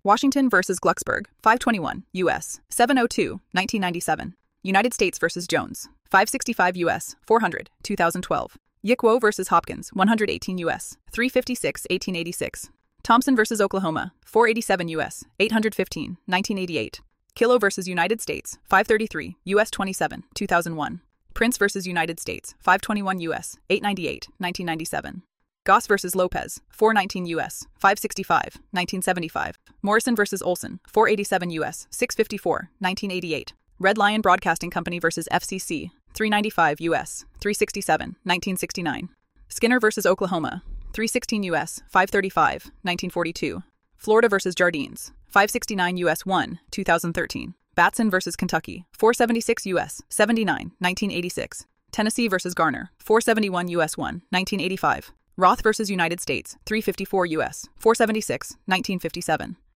Washington versus Glucksberg, 521, U.S., 702, 1997. United States versus Jones, 565 U.S., 400, 2012. Yikwo versus Hopkins, 118 U.S., 356, 1886. Thompson versus Oklahoma, 487 U.S., 815, 1988. Kilo versus United States, 533, U.S. 27, 2001. Prince versus United States, 521 U.S., 898, 1997. Goss versus Lopez, 419 U.S., 565, 1975. Morrison versus Olson, 487 U.S., 654, 1988. Red Lion Broadcasting Company versus FCC, 395 U.S., 367, 1969. Skinner versus Oklahoma, 316 U.S., 535, 1942. Florida versus Jardines, 569 U.S. 1, 2013. Batson versus Kentucky, 476 U.S., 79, 1986. Tennessee versus Garner, 471 U.S. 1, 1985. Roth versus United States, 354 U.S., 476, 1957.